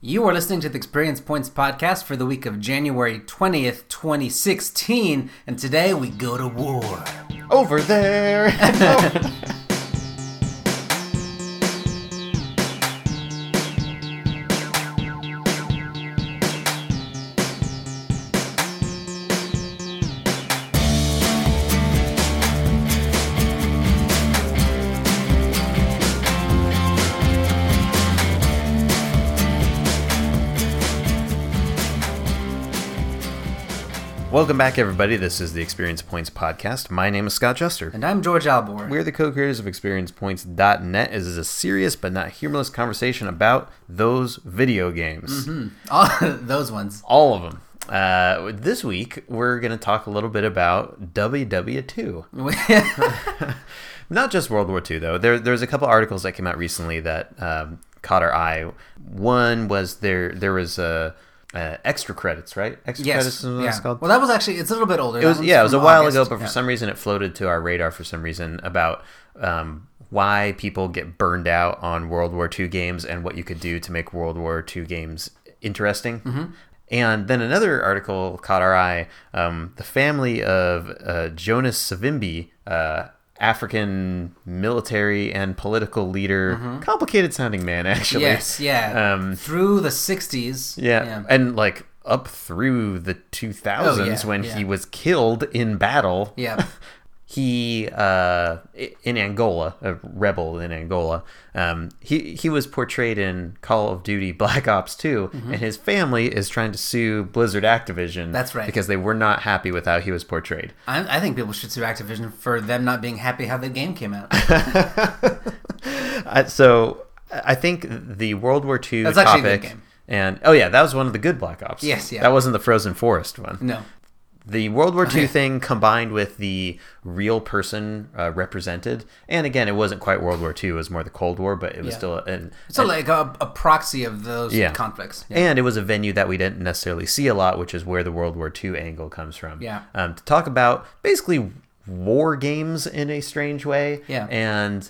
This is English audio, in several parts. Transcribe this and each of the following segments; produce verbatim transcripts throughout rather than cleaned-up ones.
You are listening to the Experience Points podcast for the week of January twentieth, twenty sixteen, and today we go to war. Over there! Welcome back, everybody. This is the Experience Points podcast. My name is Scott Juster. And I'm George Albor. We're the co-creators of Experience Points dot net. This is a serious but not humorless conversation about those video games. Mm-hmm. All those ones. All of them. Uh, this week, we're going to talk a little bit about W W two. Not just World War Two, though. There, there's a couple articles that came out recently that um, caught our eye. One was there, there was a... Uh, extra credits, right? Extra yes. credits is what yeah. it's called. Well, that was actually, it's a little bit older. It was, yeah, it was a while August. ago, but for yeah. some reason it floated to our radar for some reason about um, why people get burned out on World War Two games and what you could do to make World War Two games interesting. Mm-hmm. And then another article caught our eye. Um, the family of uh, Jonas Savimbi, uh, African military and political leader, mm-hmm. complicated sounding man, actually. Yes, yeah. Um, through the sixties. Yeah, yeah. And like up through the two thousands oh, yeah, when yeah. he was killed in battle. Yeah. He, uh, in Angola, a rebel in Angola, um, he, he was portrayed in Call of Duty Black Ops two, mm-hmm. and his family is trying to sue Blizzard Activision. That's right. Because they were not happy with how he was portrayed. I, I think people should sue Activision for them not being happy how the game came out. So, I think the World War Two That's topic... actually a good game. And, oh yeah, that was one of the good Black Ops. Yes, yeah. That wasn't the Frozen Forest one. No. The World War Two okay. thing combined with the real person uh, represented, and again, it wasn't quite World War Two; it was more the Cold War, but it was yeah. still an, so an, like a, a proxy of those yeah. conflicts. Yeah. And it was a venue that we didn't necessarily see a lot, which is where the World War Two angle comes from. Yeah. Um, to talk about basically war games in a strange way, yeah. and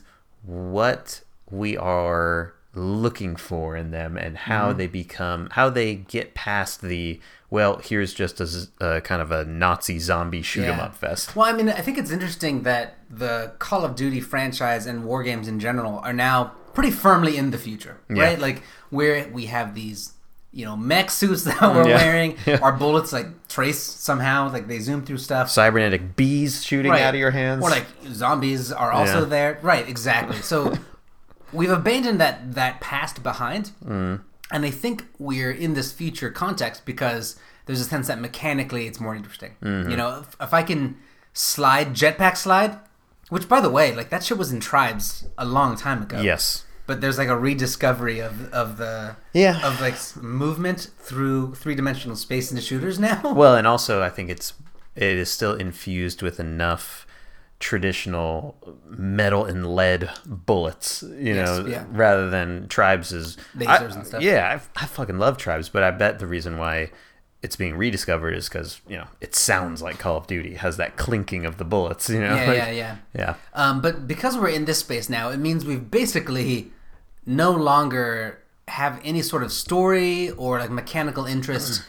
what we are looking for in them, and how mm-hmm. they become, how they get past the. Well, here's just a, a kind of a Nazi zombie shoot 'em yeah. up fest. Well, I mean, I think it's interesting that the Call of Duty franchise and war games in general are now pretty firmly in the future, yeah. right? Like, where we have these, you know, mech suits that we're yeah. wearing, yeah. our bullets like trace somehow, like they zoom through stuff. Cybernetic bees shooting right. out of your hands. Or like zombies are also yeah. there. Right, exactly. So we've abandoned that that past behind, mm. and I think we're in this future context because there's a sense that mechanically it's more interesting. Mm-hmm. You know, if, if I can slide, jetpack slide, which by the way, like that shit was in Tribes a long time ago. Yes. But there's like a rediscovery of of the yeah. of like movement through three-dimensional space into shooters now. Well, and also I think it's it is still infused with enough traditional metal and lead bullets, you yes, know, yeah. rather than Tribes is lasers I, and stuff. Yeah, I, I fucking love Tribes, but I bet the reason why it's being rediscovered is because, you know, it sounds like Call of Duty. It has that clinking of the bullets, you know? Yeah, like, yeah, yeah. Yeah. Um, but because we're in this space now, it means we've basically no longer have any sort of story or like mechanical interest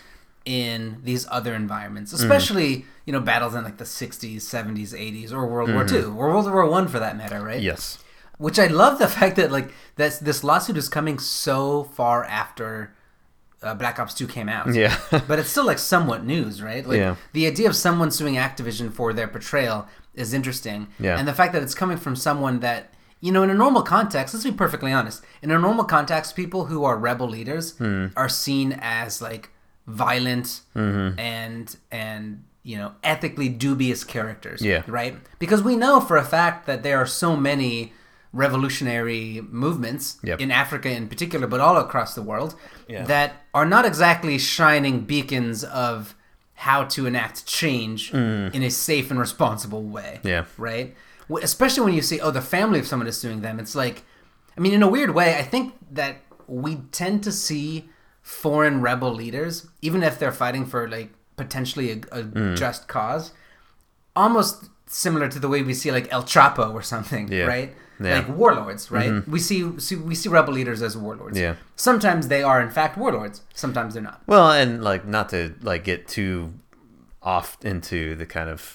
in these other environments, especially, mm. you know, battles in like the sixties, seventies, eighties, or World mm-hmm. War Two, or World War One for that matter, right? Yes. Which I love the fact that like that's, this lawsuit is coming so far after Uh, Black Ops two came out. Yeah. But it's still like somewhat news, right? Like yeah. the idea of someone suing Activision for their portrayal is interesting. Yeah. And the fact that it's coming from someone that, you know, in a normal context, let's be perfectly honest, in a normal context, people who are rebel leaders hmm. are seen as like violent mm-hmm. and and you know, ethically dubious characters. Yeah. Right? Because we know for a fact that there are so many revolutionary movements yep. in Africa in particular, but all across the world, yeah. that are not exactly shining beacons of how to enact change mm. in a safe and responsible way. Yeah. Right? Especially when you see, oh, the family of someone is suing them. It's like, I mean, in a weird way, I think that we tend to see foreign rebel leaders, even if they're fighting for like potentially a, a mm. just cause, almost similar to the way we see like El Chapo or something, yeah. right? Yeah. like warlords, right? We see, see we see rebel leaders as warlords. Yeah. Sometimes they are in fact warlords. Sometimes they're not. Well, and like not to like get too off into the kind of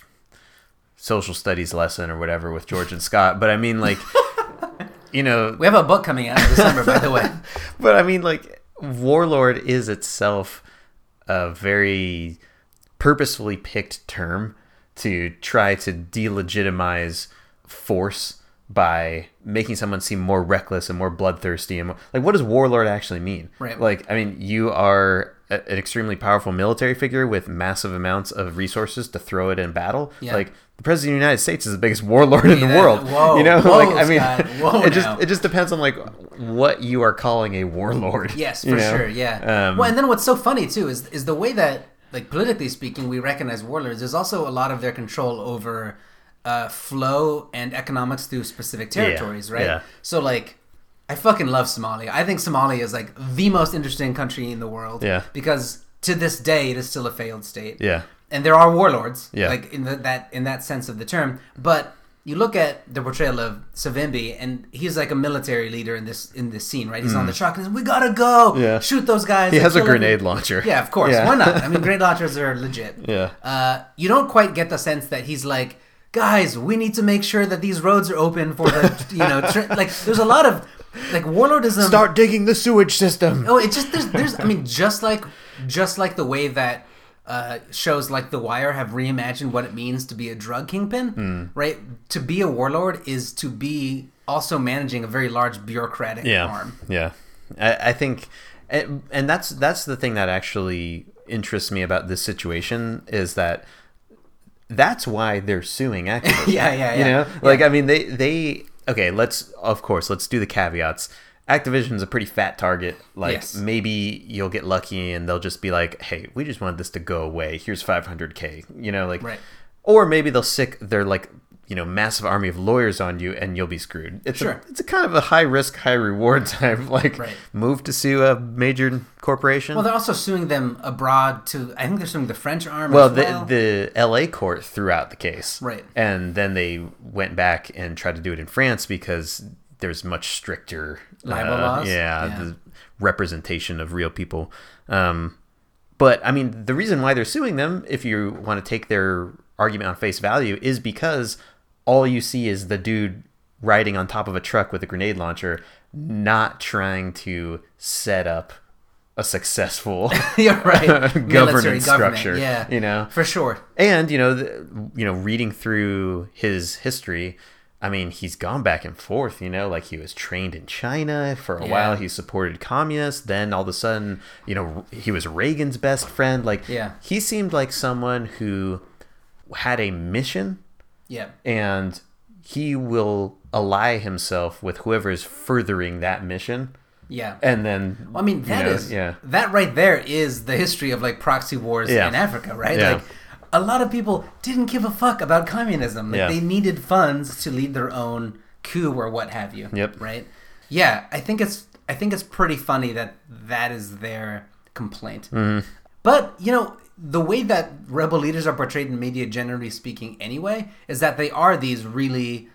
social studies lesson or whatever with George and Scott, but I mean like you know, We have a book coming out in December, by the way. but I mean like warlord is itself a very purposefully picked term to try to delegitimize force by making someone seem more reckless and more bloodthirsty. And more, like, what does warlord actually mean? Right. Like, I mean, you are a, an extremely powerful military figure with massive amounts of resources to throw it in battle. Yeah. Like, the president of the United States is the biggest warlord in the that- world. whoa, you know, whoa, like, I mean, Scott, whoa it just now. it just depends on like what you are calling a warlord. Yes, you for know? sure. Yeah. Um, well, and then what's so funny too is is the way that, like, politically speaking, we recognize warlords. There's also a lot of their control over uh, flow and economics through specific territories, right? yeah. So, like, I fucking love Somalia. I think Somalia is like the most interesting country in the world. Yeah. Because to this day, it is still a failed state. Yeah. And there are warlords, Yeah. like in the, that in that sense of the term. But you look at the portrayal of Savimbi, and he's like a military leader in this in this scene, right? He's on the truck and he's, we gotta go, Yeah. shoot those guys. He like, has a kill grenade every-" launcher. Yeah, of course. Yeah. Why not? I mean, grenade launchers are legit. Yeah. Uh, you don't quite get the sense that he's like, guys, we need to make sure that these roads are open for the, you know, tri-. Like, there's a lot of like warlordism. Start digging the sewage system. Oh, it just there's there's I mean, just like just like the way that uh, shows like The Wire have reimagined what it means to be a drug kingpin, Mm. right? To be a warlord is to be also managing a very large bureaucratic yeah. arm. Yeah, I, I think, and, and that's that's the thing that actually interests me about this situation is that that's why they're suing Activision. Yeah, yeah, You yeah. know, like I mean, they they okay. Let's of course let's do the caveats. Activision's a pretty fat target. Like Yes. maybe you'll get lucky and they'll just be like, "Hey, we just want this to go away. Here's five hundred K." You know, like, Right. or maybe they'll sick their like you know massive army of lawyers on you and you'll be screwed. It's Sure. a, it's a kind of a high risk, high reward type like Right. move to sue a major corporation. Well, they're also suing them abroad to. I think they're suing the French arm. Well, as the well. the L A court threw out the case, Right. And then they went back and tried to do it in France because there's much stricter Libel uh, laws? Yeah, Yeah. the representation of real people. Um, but I mean, the reason why they're suing them, if you want to take their argument on face value, is because all you see is the dude riding on top of a truck with a grenade launcher, not trying to set up a successful You're right. Military governance government, structure. yeah, You know, for sure. and you know, the, you know, reading through his history, I mean, he's gone back and forth. You know, like he was trained in China for a Yeah. while. He supported communists. Then all of a sudden, you know, he was Reagan's best friend. Like, Yeah. he seemed like someone who had a mission, Yeah. and he will ally himself with whoever is furthering that mission. Yeah. And then, Well, I mean, you that know, is yeah, that right there is the history of like proxy wars Yeah. in Africa, right? Yeah. Like a lot of people didn't give a fuck about communism. Like Yeah. they needed funds to lead their own coup or what have you. Yep. Right? Yeah, I think it's I think it's pretty funny that that is their complaint. Mm-hmm. But, you know, the way that rebel leaders are portrayed in media, generally speaking, anyway, is that they are these really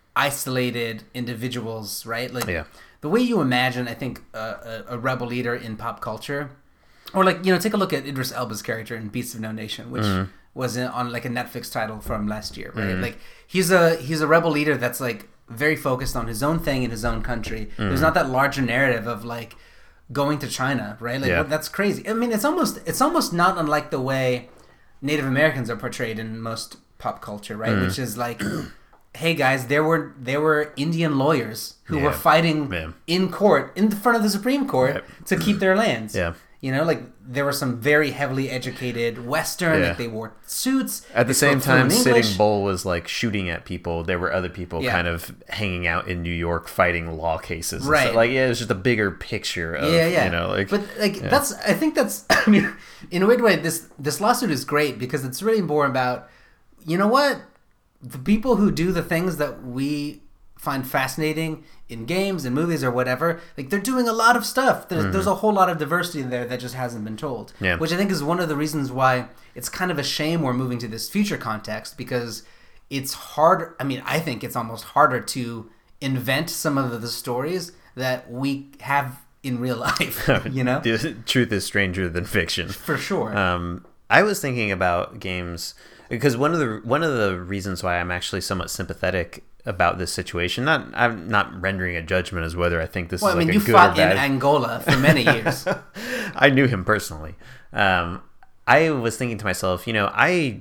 isolated individuals, right? Like, Yeah. the way you imagine, I think, uh, a, a rebel leader in pop culture, or like, you know, take a look at Idris Elba's character in Beasts of No Nation, which Mm-hmm. was in, on like a Netflix title from last year, right? Like, he's a he's a rebel leader that's like very focused on his own thing in his own country. Mm-hmm. There's not that larger narrative of like going to China, right? Like, Yeah. that's crazy. I mean, it's almost it's almost not unlike the way Native Americans are portrayed in most pop culture, right? Mm-hmm. Which is like, hey guys, there were there were Indian lawyers who Yeah. were fighting Yeah. in court in front of the Supreme Court Right. to keep their lands. Yeah. You know, like there were some very heavily educated Western. Yeah. Like they wore suits At they the same spoke time, fluent Sitting English. Bull was like shooting at people. There were other people Yeah. kind of hanging out in New York fighting law cases. and Right. stuff. Like, yeah, it was just a bigger picture of, yeah, yeah. you know, like, but like that's I think that's I mean, in a weird way, this this lawsuit is great because it's really more about, you know what, the people who do the things that we find fascinating in games and movies or whatever, like they're doing a lot of stuff. There's, there's a whole lot of diversity there that just hasn't been told. Yeah. Which I think is one of the reasons why it's kind of a shame we're moving to this future context, because it's hard. I mean, I think it's almost harder to invent some of the stories that we have in real life, you know? The truth is stranger than fiction. For sure. Um, I was thinking about games because one of the one of the reasons why I'm actually somewhat sympathetic about this situation, not I'm not rendering a judgment as whether I think this well, is I like mean, a you good fought or bad. in Angola for many years. I knew him personally. Um, I was thinking to myself, you know, I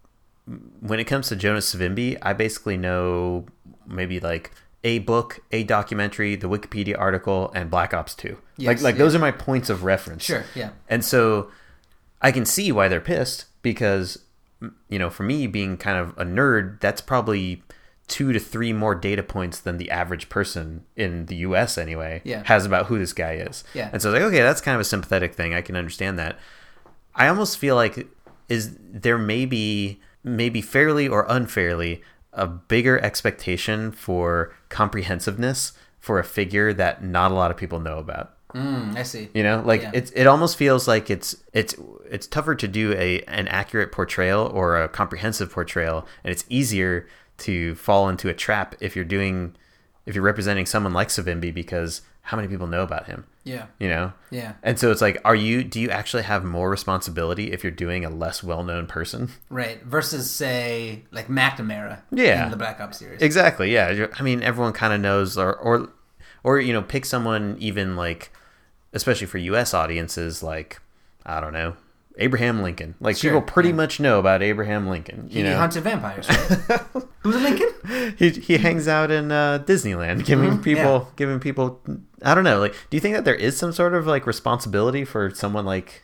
when it comes to Jonas Savimbi, I basically know maybe like a book, a documentary, the Wikipedia article, and Black Ops two. Yes, like like yeah. those are my points of reference. Sure, yeah. And so I can see why they're pissed because, you know, for me being kind of a nerd, that's probably two to three more data points than the average person in the U S anyway yeah. has about who this guy is. Yeah. And so I was like, okay, that's kind of a sympathetic thing. I can understand that. I almost feel like is there may be maybe fairly or unfairly a bigger expectation for comprehensiveness for a figure that not a lot of people know about. Mm, I see. You know, like Yeah. it's it almost feels like it's it's it's tougher to do a an accurate portrayal or a comprehensive portrayal, and it's easier to fall into a trap if you're doing if you're representing someone like Savimbi because how many people know about him? Yeah. You know? Yeah. And so it's like, are you do you actually have more responsibility if you're doing a less well-known person? Right. Versus, say, like McNamara Yeah. in the Black Ops series. Exactly. Yeah. You're- I mean, everyone kind of knows, or or or you know, pick someone even like, especially for U S audiences, like I don't know, Abraham Lincoln. Like Sure, people pretty yeah. much know about Abraham Lincoln. You He know, hunted vampires, right? Who's Lincoln? he he hangs out in uh, Disneyland, giving Mhm, people yeah. giving people. I don't know. Like, do you think that there is some sort of like responsibility for someone like?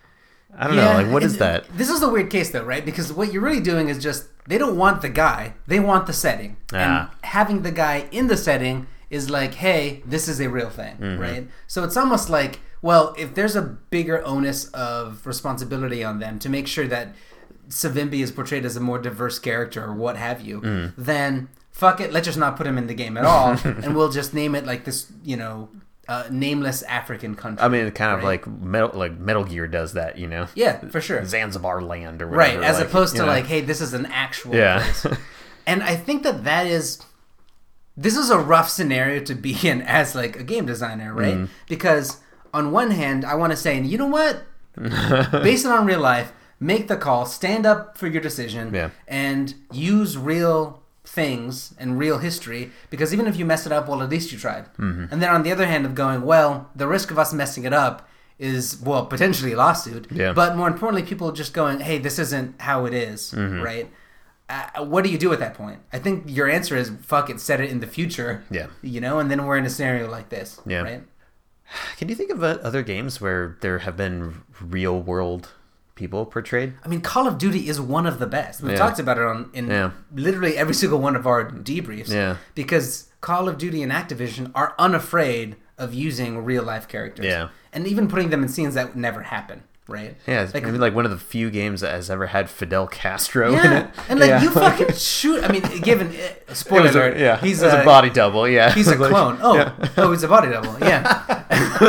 I don't know. Like, what is and that? This is the weird case, though, right? Because what you're really doing is just they don't want the guy; they want the setting, Ah. and having the guy in the setting is like, hey, this is a real thing, Mm-hmm. right? So it's almost like, well, if there's a bigger onus of responsibility on them to make sure that Savimbi is portrayed as a more diverse character or what have you, Mm. then fuck it, let's just not put him in the game at all, and we'll just name it like this, you know, uh, nameless African country. I mean, kind of right? like Metal, like Metal Gear does that, you know? Yeah, for sure. Zanzibar land or Right, whatever. as like, opposed to you know. like, hey, this is an actual Yeah. place. And I think that that is, this is a rough scenario to be in as like a game designer, right? Mm-hmm. Because on one hand, I want to say, you know what? Based on real life, make the call, stand up for your decision, Yeah. and use real things and real history, because even if you mess it up, well, at least you tried. Mm-hmm. And then on the other hand of going, well, the risk of us messing it up is, well, potentially a lawsuit, Yeah. but more importantly, people just going, hey, this isn't how it is, Mm-hmm. right? Uh, what do you do at that point? I think your answer is, fuck it, set it in the future, Yeah. you know, and then we're in a scenario like this, Yeah. right? Can you think of uh, other games where there have been real world people portrayed? I mean, Call of Duty is one of the best. We've Yeah. talked about it on in Yeah. literally every single one of our debriefs. Yeah. Because Call of Duty and Activision are unafraid of using real life characters. Yeah. And even putting them in scenes that would never happen, right? Yeah, it's Like- maybe like one of the few games that has ever had Fidel Castro in Yeah. it. And like Yeah. you fucking shoot. I mean, given uh, spoiler It was a, alert, yeah, he's it was a, a body double. Yeah, He's a It was like- clone. Oh, yeah. oh, he's a body double. Yeah.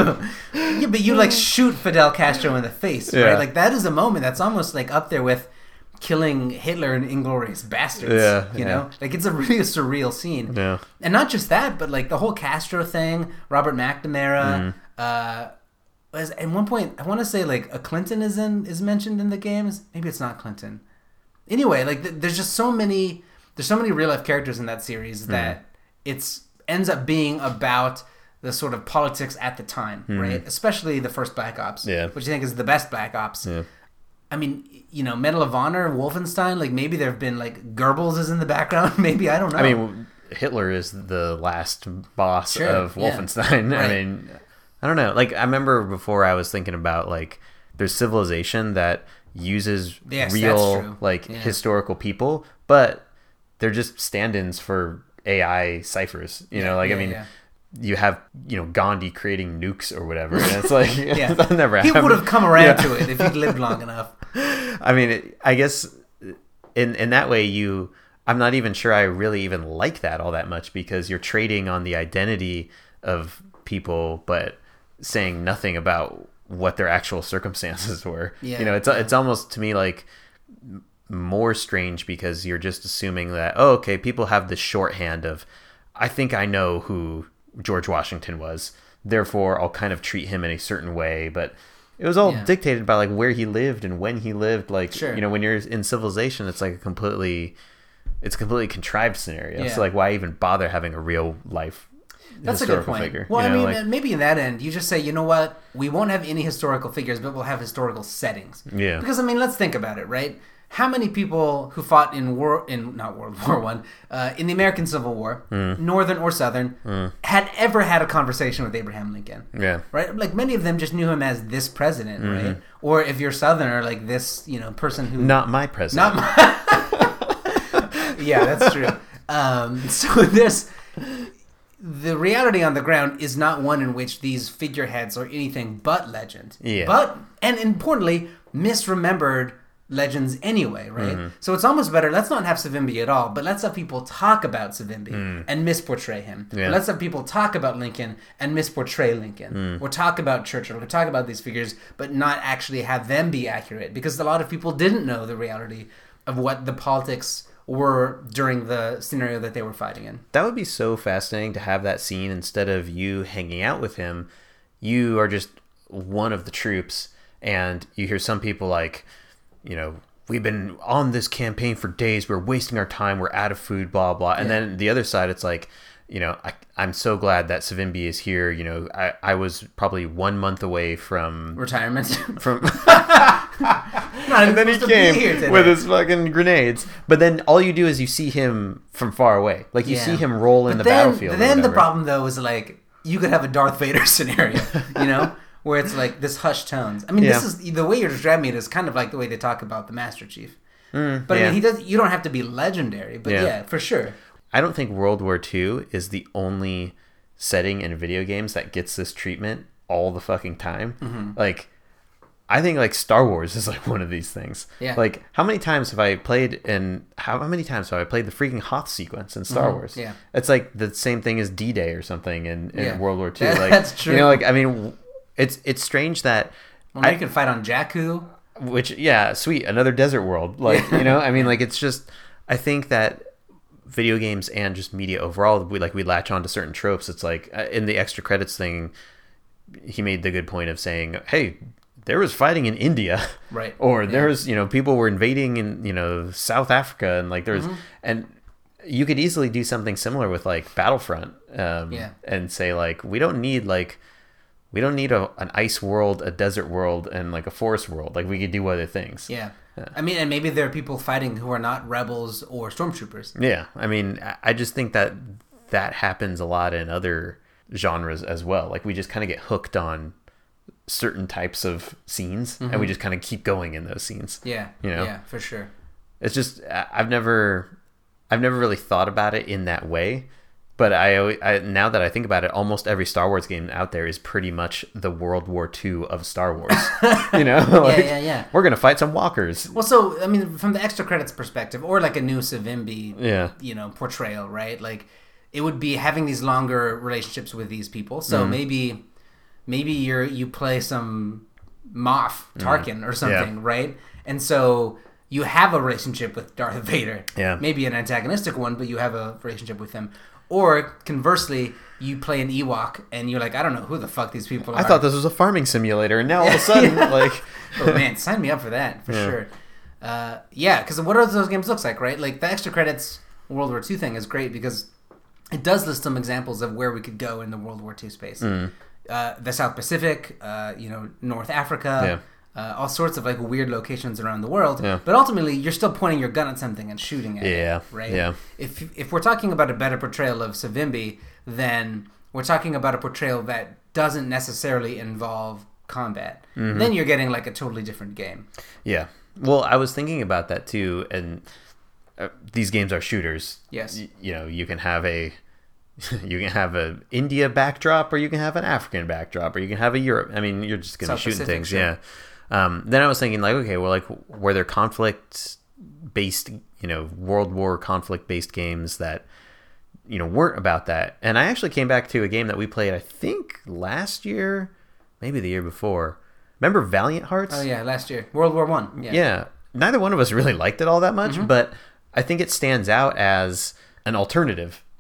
Yeah, but you like shoot Fidel Castro in the face, Yeah. right? Like that is a moment that's almost like up there with killing Hitler and Inglourious Bastards. Yeah, you yeah. know, like it's a really surreal scene. Yeah. And not just that, but like the whole Castro thing, Robert McNamara. Mm-hmm. Uh, was at one point I want to say like a Clinton is in is mentioned in the games. Maybe it's not Clinton. Anyway, like th- there's just so many there's so many real life characters in that Mm-hmm. series that it's ends up being about the sort of politics at the time, right? Especially the first Black Ops, Mm-hmm. Yeah. which I think is the best Black Ops. Yeah. I mean, you know, Medal of Honor, Wolfenstein, like maybe there have been like Goebbels is in the background, maybe I don't know. I mean, Hitler is the last boss Sure, of yeah. Wolfenstein. Right. I mean, I don't know. Like, I remember before I was thinking about like there's Civilization that uses Yes, that's real true. like Yeah. historical people, but they're just stand-ins for A I ciphers. You know, like yeah, I mean. yeah. You have, you know, Gandhi creating nukes or whatever, and it's like Yeah. that never He happened. would have come around Yeah. to it if he'd lived long enough. I mean, it, I guess in in that way, you. I'm not even sure I really even like that all that much because you're trading on the identity of people, but saying nothing about what their actual circumstances were. Yeah, you know, it's yeah. it's almost to me like more strange because you're just assuming that oh, okay, people have the shorthand of I think I know who George Washington was. Therefore, I'll kind of treat him in a certain way. But it was all yeah. dictated by like where he lived and when he lived. Like, sure. you know, when you're in civilization, it's like a completely, it's a completely contrived scenario. Yeah. So like, why even bother having a real life That's a good point. Figure, well, you know, I mean, like, maybe in that end, you just say, you know what, we won't have any historical figures, but we'll have historical settings. Yeah. Because, I mean, let's think about it, right? How many people who fought in war, in not World War One, uh, in the American Civil War, mm. Northern or Southern, mm. had ever had a conversation with Abraham Lincoln? Yeah. Right? Like, many of them just knew him as this president, mm-hmm. right? Or if you're Southerner, like this, you know, person who... Not my president. Not my... Yeah, that's true. Um, so there's... The reality on the ground is not one in which these figureheads are anything but legend. Yeah. But, and importantly, misremembered legends anyway, right? Mm-hmm. So it's almost better, let's not have Savimbi at all, but let's have people talk about Savimbi mm. and misportray him. Yeah. Let's have people talk about Lincoln and misportray Lincoln. Mm. Or talk about Churchill, or talk about these figures, but not actually have them be accurate. Because a lot of people didn't know the reality of what the politics were during the scenario that they were fighting in. That would be so fascinating to have that scene. Instead of you hanging out with him, you are just one of the troops, and you hear some people like, you know, we've been on this campaign for days, we're wasting our time, we're out of food, blah blah. And yeah. then the other side, it's like, you know, I, I'm so glad that Savimbi is here. You know, I, I was probably one month away from retirement. From and then he came with his fucking grenades. But then all you do is you see him from far away. Like you yeah. see him roll in but the then, battlefield. Then the problem though is like you could have a Darth Vader scenario, you know, where it's like this hushed tones. I mean, yeah. this is the way you're describing it is kind of like the way they talk about the Master Chief. Mm, but yeah. I mean, he does. You don't have to be legendary, but yeah, yeah for sure. I don't think World War Two is the only setting in video games that gets this treatment all the fucking time. Mm-hmm. Like, I think like Star Wars is like one of these things. Yeah. Like, how many times have I played in how, how many times have I played the freaking Hoth sequence in Star mm-hmm. Wars? Yeah. It's like the same thing as D-Day or something in, in yeah. World War Two. That, like, that's true. You know, like I mean, it's it's strange that well, I, you can fight on Jakku. Which yeah, sweet, another desert world. Like you know, I mean, like it's just I think that video games and just media overall, we like we latch on to certain tropes. It's like uh, in the extra credits thing, he made the good point of saying, "Hey, there was fighting in India, right? Or yeah. there was, you know, people were invading in, you know, South Africa, and like there's, mm-hmm. and you could easily do something similar with like Battlefront, um, yeah, and say like we don't need like we don't need a an ice world, a desert world, and like a forest world. Like we could do other things. Yeah." Yeah. I mean, and maybe there are people fighting who are not rebels or stormtroopers. Yeah, I mean, I just think that that happens a lot in other genres as well. Like, we just kind of get hooked on certain types of scenes, mm-hmm. and we just kind of keep going in those scenes. Yeah, you know? Yeah, for sure. It's just, I've never, I've never really thought about it in that way. But I, I now that I think about it, almost every Star Wars game out there is pretty much the World War Two of Star Wars. You know, like, yeah, yeah, yeah. We're gonna fight some walkers. Well, so I mean, from the extra credits perspective, or like a new Savimbi, yeah. you know, portrayal, right? Like, it would be having these longer relationships with these people. So mm. maybe, maybe you're you play some Moff Tarkin mm. or something, yeah. right? And so you have a relationship with Darth Vader. Yeah. Maybe an antagonistic one, but you have a relationship with him. Or conversely, you play an Ewok and you're like, I don't know who the fuck these people are. I thought this was a farming simulator, and now all of a sudden, yeah. like, oh man, sign me up for that for yeah. sure. Uh, yeah, because what are those games looks like, right? Like the extra credits World War Two thing is great because it does list some examples of where we could go in the World War Two space. Mm. Uh, the South Pacific, uh, you know, North Africa. Yeah. Uh, all sorts of like weird locations around the world, yeah. but ultimately you're still pointing your gun at something and shooting at yeah. it, right? Yeah. If if we're talking about a better portrayal of Savimbi, then we're talking about a portrayal that doesn't necessarily involve combat. Mm-hmm. Then you're getting like a totally different game. Yeah. Well, I was thinking about that too, and uh, these games are shooters. Yes. Y- you know, you can have a you can have a India backdrop, or you can have an African backdrop, or you can have a Europe. I mean, you're just going to be shooting Pacific, things. sure. Yeah. Um, then I was thinking, like, okay, well, like, were there conflict-based, you know, World War conflict-based games that, you know, weren't about that? And I actually came back to a game that we played, I think, last year, maybe the year before. Remember Valiant Hearts? Oh, yeah, last year. World War One. Yeah. yeah. Neither one of us really liked it all that much, mm-hmm. but I think it stands out as an alternative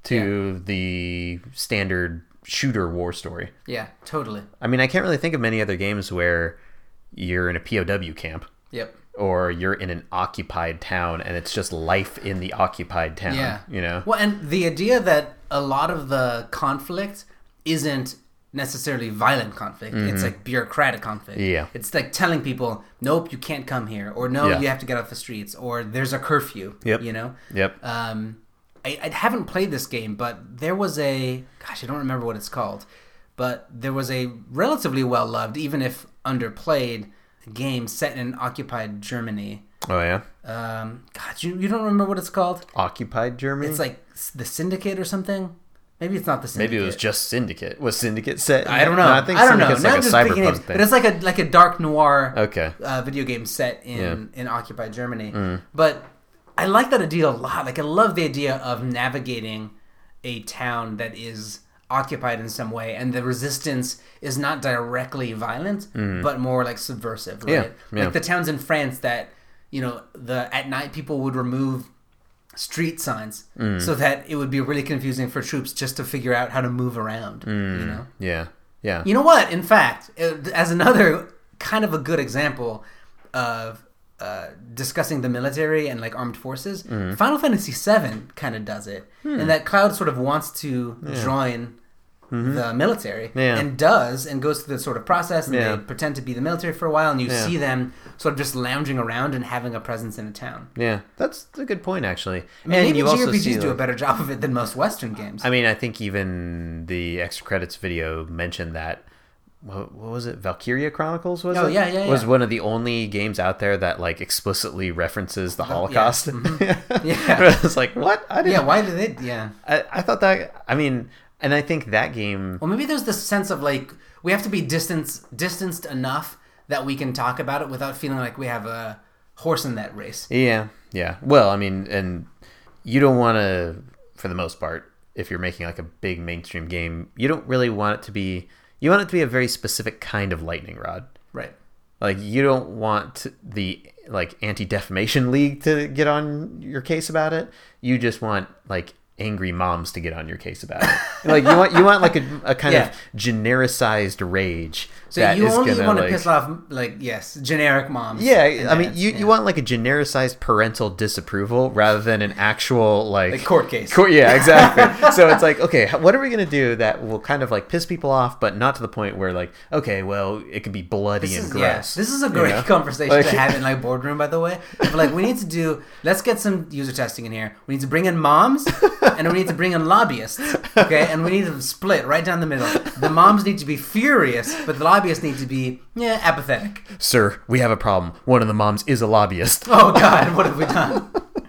to the standard shooter war story. Yeah, totally. I mean, I can't really think of many other games where you're in a P O W camp. Yep. Or you're in an occupied town and it's just life in the occupied town. Yeah. You know? Well, and the idea that a lot of the conflict isn't necessarily violent conflict. Mm-hmm. It's like bureaucratic conflict. Yeah. It's like telling people, nope, you can't come here. Or no, yeah. you have to get off the streets. Or there's a curfew. Yep. You know? Yep. Um, I, I haven't played this game, but there was a... Gosh, I don't remember what it's called. But there was a relatively well-loved, even if underplayed, game set in occupied Germany. Oh, yeah? Um, God, you, you don't remember what it's called? Occupied Germany? It's like the Syndicate or something? Maybe it's not the Syndicate. Maybe it was just Syndicate. Was Syndicate set? I don't know. No, I think I don't Syndicate's know. like now a I'm just cyberpunk it, thing. But it's like a like a dark noir okay. uh, video game set in, yeah. in occupied Germany. Mm. But I like that idea a lot. Like I love the idea of navigating a town that is occupied in some way, and the resistance is not directly violent, mm. but more like subversive, right? Yeah, yeah. Like the towns in France that, you know, the at night people would remove street signs mm. so that it would be really confusing for troops just to figure out how to move around, mm. you know? Yeah, yeah. You know what? In fact, as another kind of a good example of uh, discussing the military and like armed forces, mm. Final Fantasy seven kind of does it, mm. and that Cloud sort of wants to yeah. join mm-hmm. the military yeah. and does and goes through the sort of process, and yeah. they pretend to be the military for a while, and you yeah. see them sort of just lounging around and having a presence in a town. Yeah, that's a good point, actually. I mean, and maybe you J R P Gs also see, do like, a better job of it than most Western games. I mean, I think even the extra credits video mentioned that. What, what was it? Valkyria Chronicles was oh, it? Oh yeah, yeah, yeah. Was one of the only games out there that like explicitly references the Holocaust. Yeah, mm-hmm. yeah. It's like, what? I didn't, yeah, why did it? Yeah, I, I thought that. I mean, and I think that game. Well, maybe there's this sense of like we have to be distanced distanced enough that we can talk about it without feeling like we have a horse in that race. Yeah, yeah. Well, I mean, and you don't want to, for the most part, if you're making like a big mainstream game, you don't really want it to be. You want it to be a very specific kind of lightning rod. Right. Like, you don't want the, like, Anti-Defamation League to get on your case about it. You just want, like, angry moms to get on your case about it. Like, you want you want like a, a kind yeah. of genericized rage. So that you is only gonna, want to like, piss off, like, yes, generic moms. Yeah, I mean, you, yeah. you want like a genericized parental disapproval rather than an actual like, like court case. Court, yeah, exactly. So it's like, okay, what are we gonna do that will kind of like piss people off, but not to the point where like, okay, well, it could be bloody this and is, gross. Yeah, this is a great you know? conversation like, to have in like boardroom, by the way. But like, we need to do. Let's get some user testing in here. We need to bring in moms, and we need to bring in lobbyists. Okay, and we need to split right down the middle. The moms need to be furious, but the lobbyists need to be yeah apathetic. Sir, we have a problem. One of the moms is a lobbyist. Oh God, what have we done?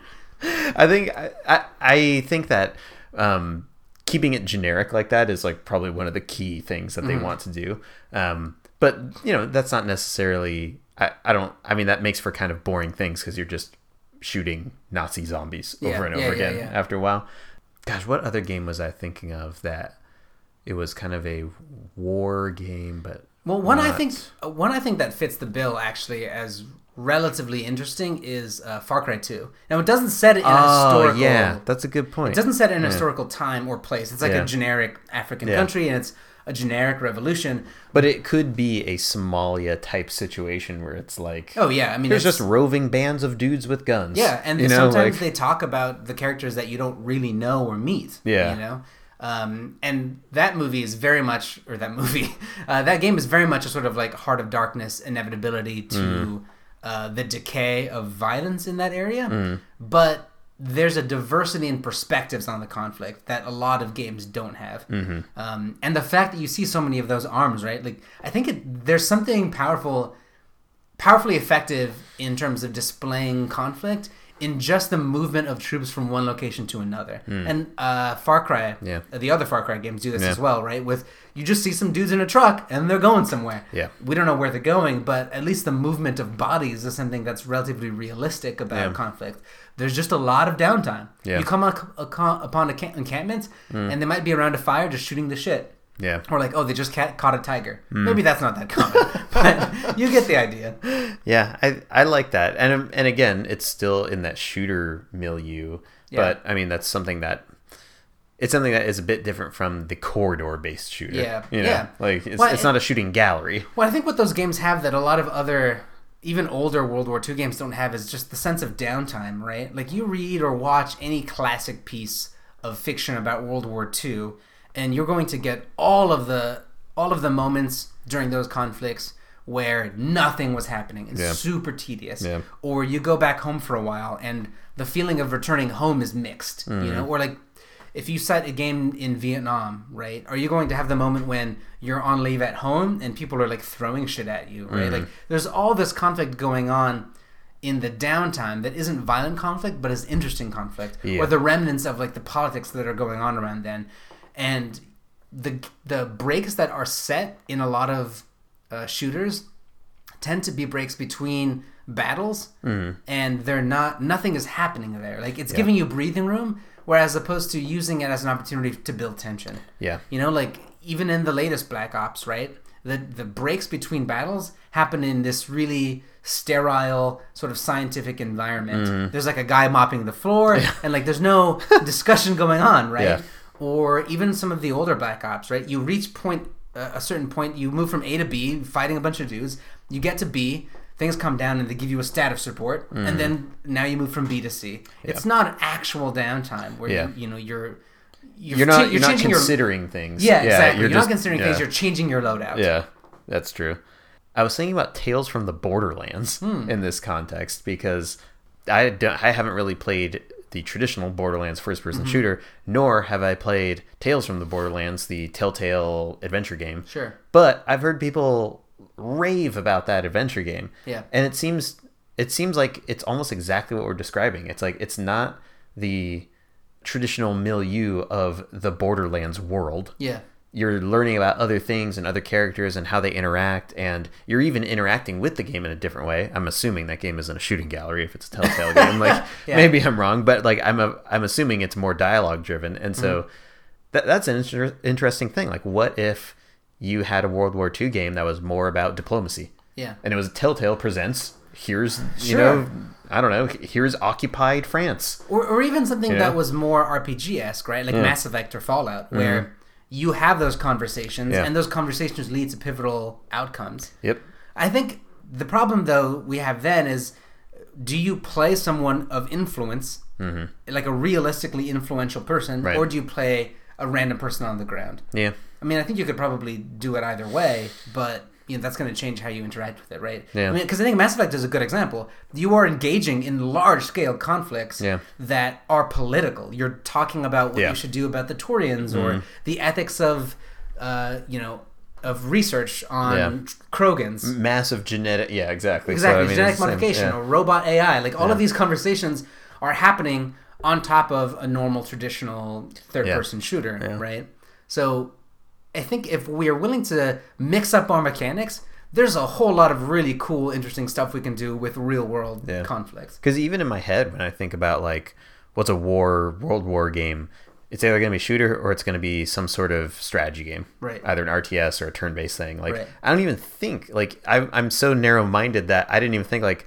I think I, I, I think that um, keeping it generic like that is like probably one of the key things that they mm-hmm. want to do. Um, but you know, that's not necessarily. I, I don't. I mean, that makes for kind of boring things because you're just shooting Nazi zombies yeah, over and yeah, over yeah, again yeah. after a while. Gosh, what other game was I thinking of that it was kind of a war game, but well, one not... I think one I think that fits the bill actually as relatively interesting is uh, Far Cry two. Now it doesn't set it in oh, a historical. yeah, that's a good point. It doesn't set it in a yeah. historical time or place. It's like yeah. a generic African yeah. country, and it's a generic revolution. But it could be a Somalia type situation where it's like, oh yeah, I mean, there's it's, just roving bands of dudes with guns. Yeah, and you know, sometimes like, they talk about the characters that you don't really know or meet. Yeah, you know. Um, and that movie is very much, or that movie, uh, that game is very much a sort of like Heart of Darkness inevitability to mm. uh, the decay of violence in that area. Mm. But there's a diversity in perspectives on the conflict that a lot of games don't have. Mm-hmm. Um, and the fact that you see so many of those arms, right? Like, I think it, there's something powerful, powerfully effective in terms of displaying conflict in just the movement of troops from one location to another. Mm. And uh, Far Cry, yeah. the other Far Cry games do this yeah. as well, right? With you just see some dudes in a truck and they're going somewhere. Yeah. We don't know where they're going, but at least the movement of bodies is something that's relatively realistic about yeah. conflict. There's just a lot of downtime. Yeah. You come up upon encampments mm. and they might be around a fire just shooting the shit. Yeah. Or like, oh, they just caught a tiger. Mm. Maybe that's not that common, but you get the idea. Yeah, I I like that, and and again, it's still in that shooter milieu. Yeah. But I mean, that's something that it's something that is a bit different from the corridor-based shooter. Yeah, you know? yeah. Like, it's, Well, it's it- not a shooting gallery. Well, I think what those games have that a lot of other, even older World War Two games don't have is just the sense of downtime, right? Like, you read or watch any classic piece of fiction about World War Two, and you're going to get all of the all of the moments during those conflicts where nothing was happening. It's Yeah. super tedious. Yeah. Or you go back home for a while, and the feeling of returning home is mixed, Mm-hmm. you know? Or, like, if you set a game in Vietnam, right, are you going to have the moment when you're on leave at home and people are like throwing shit at you, right? Mm-hmm. Like, there's all this conflict going on in the downtime that isn't violent conflict, but is interesting conflict, Yeah. or the remnants of like the politics that are going on around then, and the the breaks that are set in a lot of uh, shooters tend to be breaks between battles, Mm-hmm. and they're not nothing is happening there. Like, it's giving you breathing room. Whereas opposed to using it as an opportunity to build tension. Yeah. You know, like, even in the latest Black Ops, right? The the breaks between battles happen in this really sterile, sort of scientific environment. Mm-hmm. There's like a guy mopping the floor, and like there's no discussion going on, right? Yeah. Or even some of the older Black Ops, right? You reach point uh, a certain point, you move from A to B, fighting a bunch of dudes. You get to B, things come down and they give you a status support, Mm-hmm. and then now you move from B to C. It's not actual downtime where Yeah. you you know you're you're, You're not cha- you're, not changing your considering things. yeah exactly. You're, just- not considering yeah. things. You're changing your loadout. Yeah, that's true. I was thinking about Tales from the Borderlands Hmm. in this context because I don't, I haven't really played the traditional Borderlands first-person Mm-hmm. shooter, nor have I played Tales from the Borderlands, the Telltale adventure game. Sure. But I've heard people rave about that adventure game. Yeah. And it seems it seems like it's almost exactly what we're describing. It's like it's not the traditional milieu of the Borderlands world. Yeah. You're learning about other things and other characters and how they interact, and you're even interacting with the game in a different way. I'm assuming that game isn't a shooting gallery if it's a Telltale game. Like, Yeah. maybe I'm wrong, but like I'm a, I'm assuming it's more dialogue driven, and so Mm-hmm. that that's an inter- interesting thing. Like, what if you had a World War Two game that was more about diplomacy, Yeah. and it was Telltale presents here's you Sure. know I don't know here's occupied France. Or, or even something Yeah. that was more R P G-esque, right? Like Mass Effect or Fallout, where you have those conversations, Mm-hmm. Yeah. and those conversations lead to pivotal outcomes. Yep. I think the problem, though, we have then is, do you play someone of influence, like a realistically influential person, Mm-hmm. Right. or do you play a random person on the ground? Yeah. I mean, I think you could probably do it either way, but you know that's going to change how you interact with it, right? Yeah. I mean, because I think Mass Effect is a good example. You are engaging in large-scale conflicts Yeah. that are political. You're talking about what Yeah. you should do about the Turians or the ethics of, uh, you know, of research on Yeah. Krogans. Massive genetic. Yeah. Exactly. Exactly, So, I mean, genetic it's the same- modification yeah. or robot A I. Like all of Yeah. these conversations are happening on top of a normal traditional third-person shooter, Yeah. right? So I think if we are willing to mix up our mechanics, there's a whole lot of really cool, interesting stuff we can do with real-world Yeah. conflicts. Because even in my head, when I think about like what's a war, World War game, it's either going to be a shooter or it's going to be some sort of strategy game, Right. Either an R T S or a turn-based thing. Like Right. I don't even think like I, I'm so narrow-minded that I didn't even think like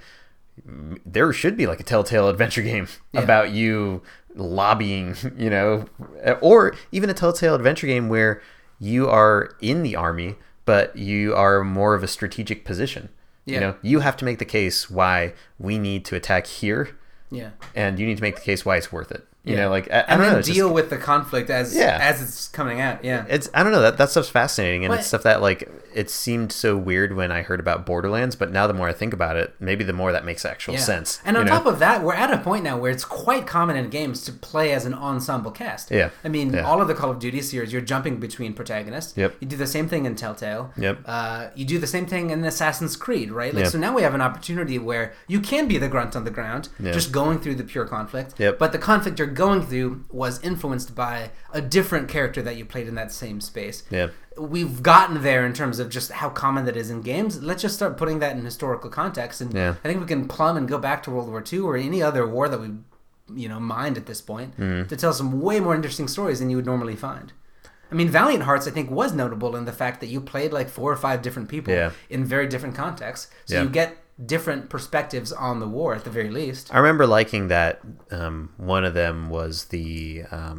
m- there should be like a Telltale adventure game Yeah. about you lobbying, you know, or even a Telltale adventure game where you are in the army, but you are more of a strategic position. Yeah. You know, you have to make the case why we need to attack here, Yeah. and you need to make the case why it's worth it. You Yeah. know, like I, I And don't then know, it's deal just, with the conflict as Yeah. as it's coming out. Yeah. it's I don't know that that stuff's fascinating, and But- it's stuff that like it seemed so weird when I heard about Borderlands, but now the more I think about it, maybe the more that makes actual Yeah. sense. And on you know? top of that, we're at a point now where it's quite common in games to play as an ensemble cast. Yeah. I mean, Yeah. all of the Call of Duty series, you're jumping between protagonists. Yep. You do the same thing in Telltale. Yep. Uh, you do the same thing in Assassin's Creed, right? Like, Yeah. so now we have an opportunity where you can be the grunt on the ground, Yeah. just going through the pure conflict. Yep. But the conflict you're going through was influenced by a different character that you played in that same space. Yeah. We've gotten there in terms of just how common that is in games. Let's just start putting that in historical context, and Yeah. I think we can plumb and go back to World War Two or any other war that we, you know, mind at this point Mm-hmm. to tell some way more interesting stories than you would normally find. I mean, Valiant Hearts, I think, was notable in the fact that you played like four or five different people Yeah. in very different contexts, so Yeah. you get different perspectives on the war at the very least. I remember liking that um, one of them was the um,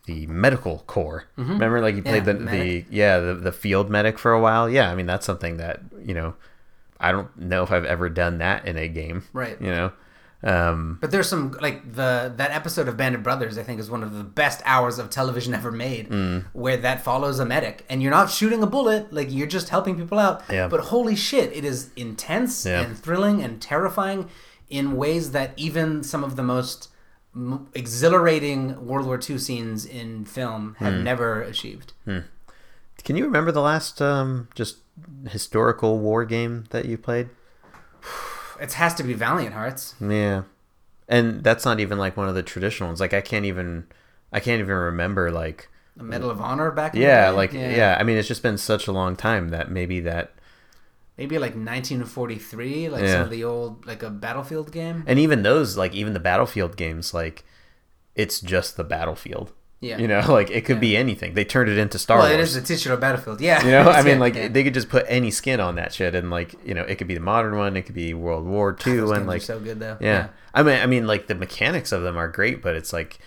the medical corps. Mm-hmm. Remember, like you played yeah, the, the yeah the the field medic for a while. Yeah, I mean that's something that you know I don't know if I've ever done that in a game. Right. You know. Um, but there's some like the that episode of Bandit Brothers I think is one of the best hours of television ever made, mm. where that follows a medic and you're not shooting a bullet, like you're just helping people out. Yeah. But holy shit, it is intense yeah. and thrilling and terrifying in ways that even some of the most m- exhilarating World War Two scenes in film have mm. never achieved. Mm. Can you remember the last um, just historical war game that you played? It has to be Valiant Hearts. Yeah, and that's not even like one of the traditional ones. Like I can't even, I can't even remember like a Medal of Honor back. In yeah, the day? like yeah. yeah. I mean, it's just been such a long time that maybe that. Maybe like nineteen forty-three, like yeah. some of the old like a Battlefield game. And even those, like even the Battlefield games, like it's just the battlefield. Yeah. You know, like it could yeah. be anything. They turned it into Star well, Wars. Well, it is the titular Battlefield. Yeah. You know, I mean, like yeah. they could just put any skin on that shit, and like you know, it could be the modern one, it could be World War Two, Those and games like are so good though. Yeah. yeah. I mean, I mean, like the mechanics of them are great, but it's like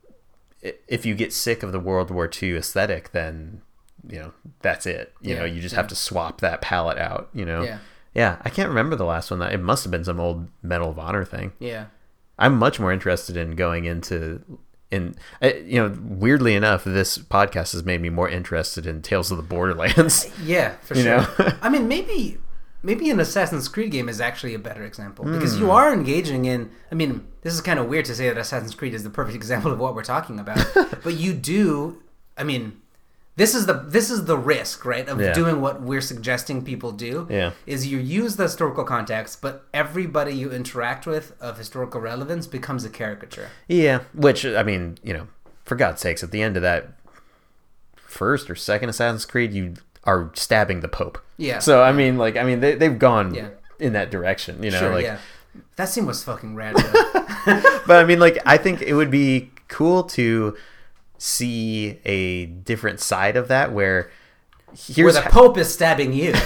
if you get sick of the World War Two aesthetic, then you know that's it. You yeah. know, you just yeah. have to swap that palette out. You know. Yeah. Yeah. I can't remember the last one. That it must have been some old Medal of Honor thing. Yeah. I'm much more interested in going into. And you know, weirdly enough, this podcast has made me more interested in Tales of the Borderlands. Yeah, for you sure. Know? I mean, maybe maybe an Assassin's Creed game is actually a better example because mm. you are engaging in. I mean, this is kind of weird to say that Assassin's Creed is the perfect example of what we're talking about, but you do. I mean, this is the this is the risk, right, of yeah. doing what we're suggesting people do. Yeah, is you use the historical context, but everybody you interact with of historical relevance becomes a caricature. Yeah, which I mean, you know, for God's sakes, at the end of that first or second Assassin's Creed, you are stabbing the Pope. Yeah. So I mean, like, I mean, they they've gone yeah. in that direction. You know, sure, like yeah. That scene was fucking rad. But I mean, like, I think it would be cool to see a different side of that where here's where the Pope is stabbing you.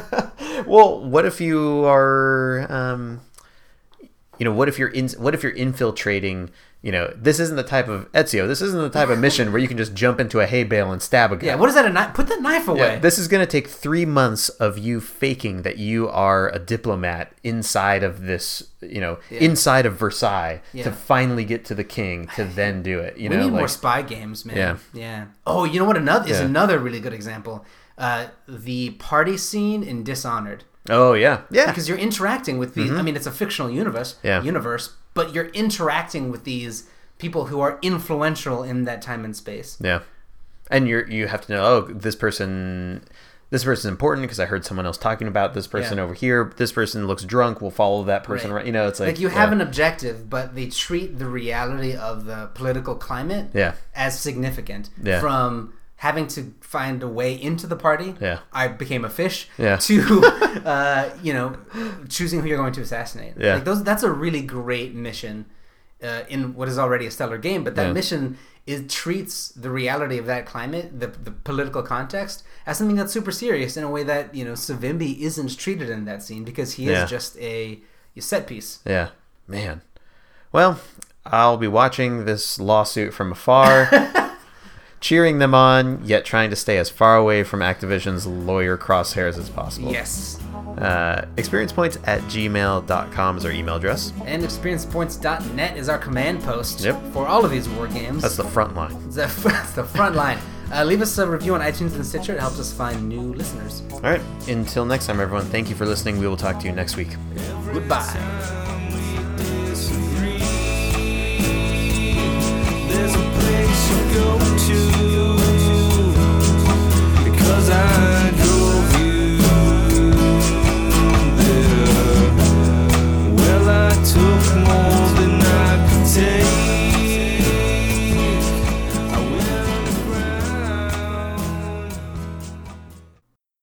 Well, what if you are um you know what if you're in what if you're infiltrating, you know, this isn't the type of Ezio, this isn't the type of mission where you can just jump into a hay bale and stab a guy. Yeah, what is that, a knife? Put that knife away. Yeah, this is going to take three months of you faking that you are a diplomat inside of this, you know, yeah. inside of Versailles yeah. to finally get to the king to then do it. You we know, need like, more spy games, man. Yeah. Yeah. Oh, you know what another is yeah. another really good example? Uh, the party scene in Dishonored. Oh yeah, yeah. Because you're interacting with these. Mm-hmm. I mean, it's a fictional universe. Yeah. Universe, but you're interacting with these people who are influential in that time and space. Yeah, and you're you have to know. Oh, this person, this person's important because I heard someone else talking about this person yeah. over here. This person looks drunk. We'll follow that person. Right. right? You know, it's like like you yeah. have an objective, but they treat the reality of the political climate yeah. as significant. Yeah. From having to find a way into the party, yeah. I became a fish, yeah. to, uh, you know, choosing who you're going to assassinate. Yeah. Like those, that's a really great mission uh, in what is already a stellar game, but that yeah. mission it treats the reality of that climate, the, the political context, as something that's super serious in a way that, you know, Savimbi isn't treated in that scene because he yeah. is just a, a set piece. Yeah, man. Well, I'll be watching this lawsuit from afar. Cheering them on, yet trying to stay as far away from Activision's lawyer crosshairs as possible. Yes. Uh, experiencepoints at gmail dot com is our email address. And experiencepoints dot net is our command post yep. for all of these war games. That's the front line. That's the front line. Uh, leave us a review on iTunes and Stitcher. It helps us find new listeners. All right. Until next time, everyone, thank you for listening. We will talk to you next week. Goodbye.